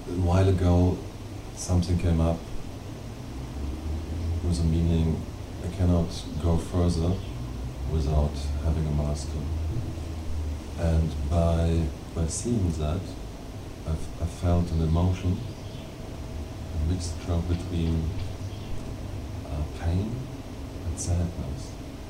a while ago something came up with a meaning, I cannot go further without having a master. And by seeing that, I felt an emotion, a mixture between pain and sadness.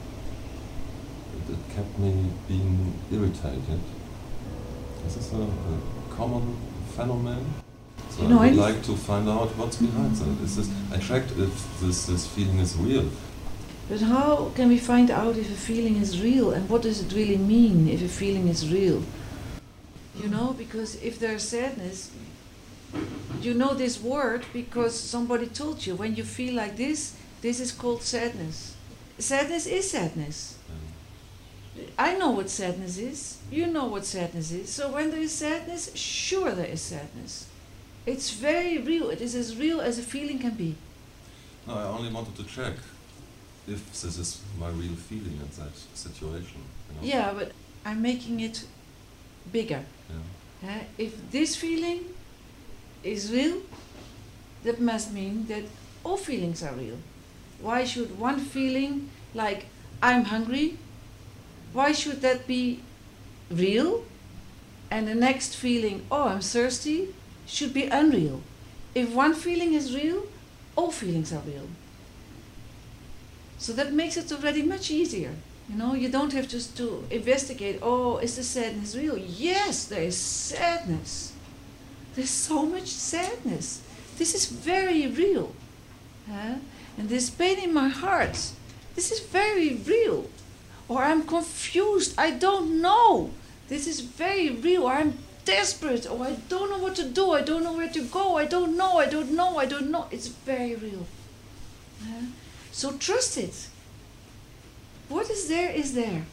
It kept me being irritated. Is this a common phenomenon? So I would like to find out what's behind that. Is this, I checked if this feeling is real. But how can we find out if a feeling is real, and what does it really mean if a feeling is real? You know, because if there's sadness, you know this word because somebody told you. When you feel like this is called sadness. Sadness is sadness. I know what sadness is. You know what sadness is. So when there is sadness, sure there is sadness. It's very real. It is as real as a feeling can be. No, I only wanted to check if this is my real feeling in that situation. You know? Yeah, but I'm making it bigger. Yeah. If this feeling is real, that must mean that all feelings are real. Why should one feeling, like I'm hungry, why should that be real? And the next feeling, oh, I'm thirsty, should be unreal. If one feeling is real, all feelings are real. So that makes it already much easier. You know, you don't have just to investigate, oh, is the sadness real? Yes, there is sadness. There's so much sadness. This is very real. And this pain in my heart, this is very real. Or I'm confused, I don't know. This is very real. Or I'm desperate, or I don't know what to do, I don't know where to go, I don't know. It's very real. So trust it. What is there is there.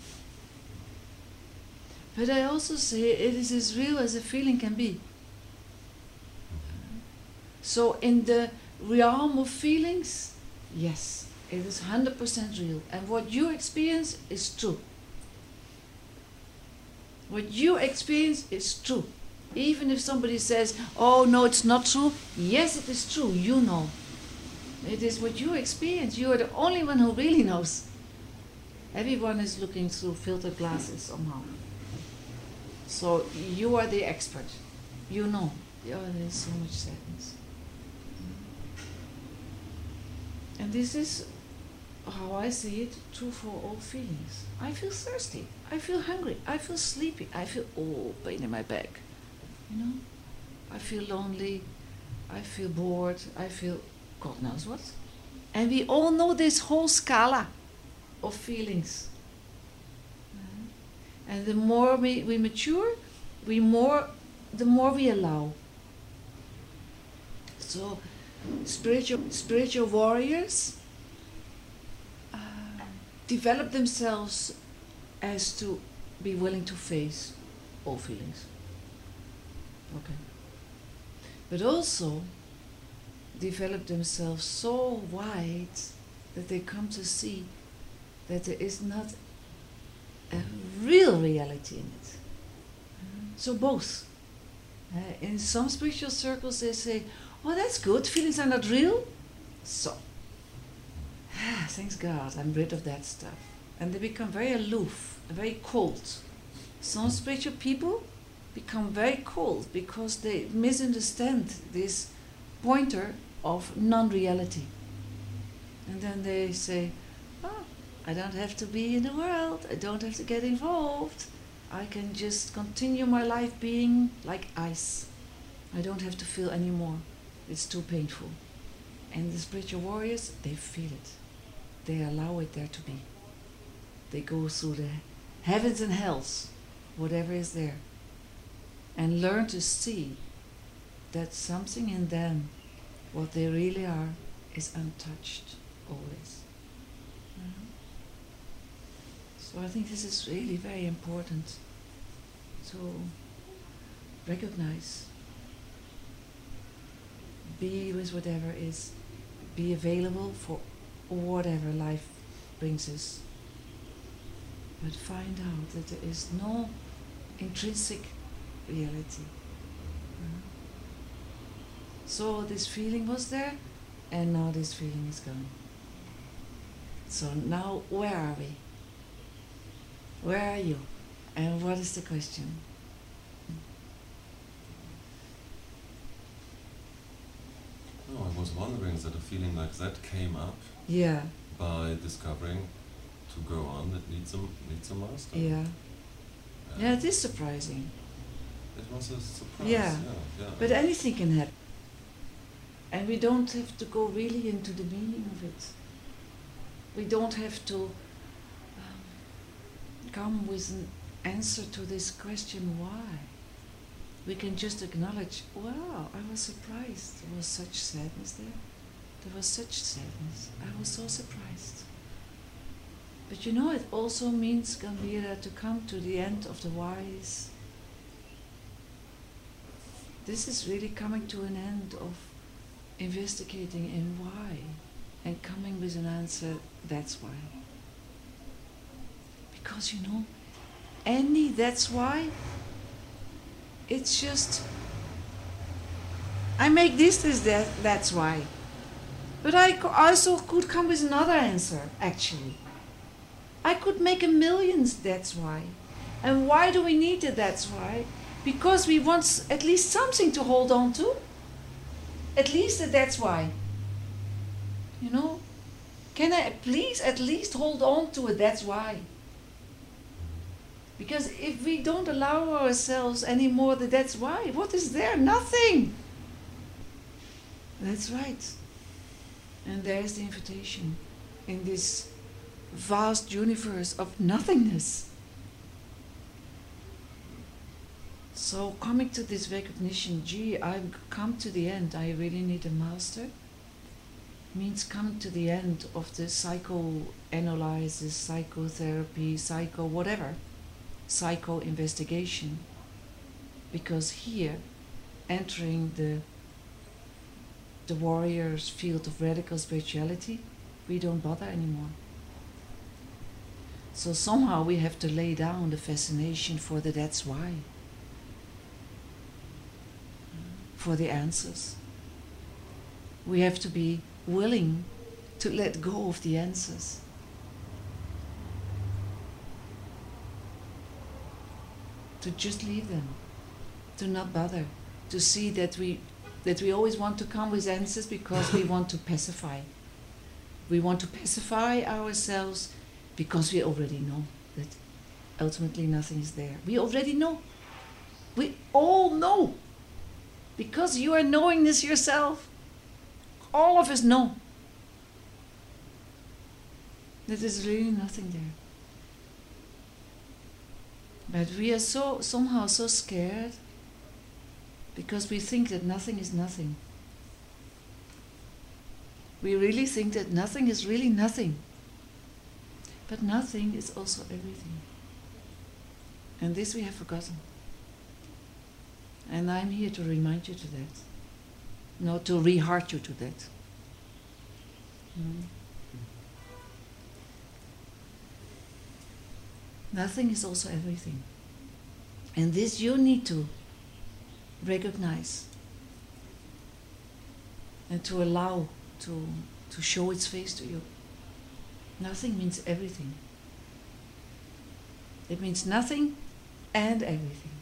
But I also say it is as real as a feeling can be. So in the realm of feelings, yes, it is 100% real. And what you experience is true. What you experience is true. Even if somebody says, oh no, it's not true, yes, it is true, you know. It is what you experience. You are the only one who really knows. Everyone is looking through filtered glasses somehow. So you are the expert. You know. Oh, there is so much sadness. And this is how I see it, true for all feelings. I feel thirsty. I feel hungry. I feel sleepy. I feel pain in my back. You know? I feel lonely. I feel bored. I feel God knows what. And we all know this whole scala of feelings. And the more we mature, the more we allow. So spiritual warriors develop themselves as to be willing to face all feelings. Okay. But also develop themselves so wide that they come to see that there is not a real reality in it. So both. In some spiritual circles they say, oh, that's good, feelings are not real. So, thanks God, I'm rid of that stuff. And they become very aloof, very cold. Some spiritual people become very cold because they misunderstand this pointer of non-reality. And then they say, oh, I don't have to be in the world, I don't have to get involved. I can just continue my life being like ice. I don't have to feel anymore. It's too painful. And the spiritual warriors, they feel it. They allow it there to be. They go through the heavens and hells, whatever is there, and learn to see that something in them, what they really are, is untouched always. So I think this is really very important to recognize. Be with whatever is. Be available for whatever life brings us. But find out that there is no intrinsic reality. So this feeling was there, and now this feeling is gone. So now where are we? Where are you? And what is the question? No, I was wondering that a feeling like that came up Yeah, by discovering to go on that needs a master. yeah. And Yeah, it is surprising. it was a surprise. Yeah. Yeah. But anything can happen. And we don't have to go really into the meaning of it. We don't have to come with an answer to this question, why? We can just acknowledge, wow, I was surprised. There was such sadness there. There was such sadness. I was so surprised. But you know, it also means, Gambhira, to come to the end of the whys. This is really coming to an end of investigating in why and coming with an answer, that's why. Because you know, any that's why, it's just, I make this that's why. But I also could come with another answer, actually. I could make a millions that's why. And why do we need a that's why? Because we want at least something to hold on to. At least a that's why. You know? Can I please at least hold on to a that's why? Because if we don't allow ourselves anymore the that's why, what is there? Nothing. That's right. And there's the invitation in this vast universe of nothingness. So coming to this recognition, gee, I've come to the end, I really need a master, means coming to the end of the psychoanalysis, psychotherapy, whatever, psycho-investigation. Because here, entering the warrior's field of radical spirituality, we don't bother anymore. So somehow we have to lay down the fascination for the that's why, for the answers. We have to be willing to let go of the answers. To just leave them, to not bother, to see that we always want to come with answers because we want to pacify. We want to pacify ourselves because we already know that ultimately nothing is there. We already know. We all know. Because you are knowing this yourself. All of us know. That there's really nothing there. But we are somehow so scared because we think that nothing is nothing. We really think that nothing is really nothing. But nothing is also everything. And this we have forgotten. And I'm here to remind you to that. Not to re-heart you to that. Nothing is also everything. And this you need to recognize and to allow to show its face to you. Nothing means everything. It means nothing and everything.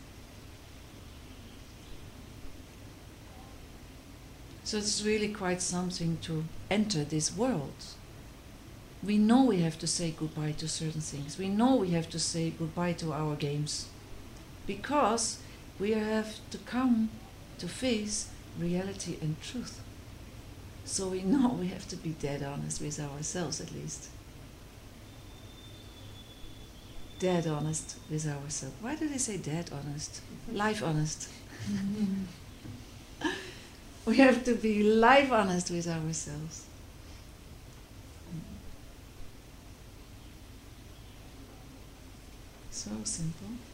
So it's really quite something to enter this world. We know we have to say goodbye to certain things. We know we have to say goodbye to our games. Because we have to come to face reality and truth. So we know we have to be dead honest with ourselves at least. Dead honest with ourselves. Why do they say dead honest? Life honest. We have to be life honest with ourselves. So simple.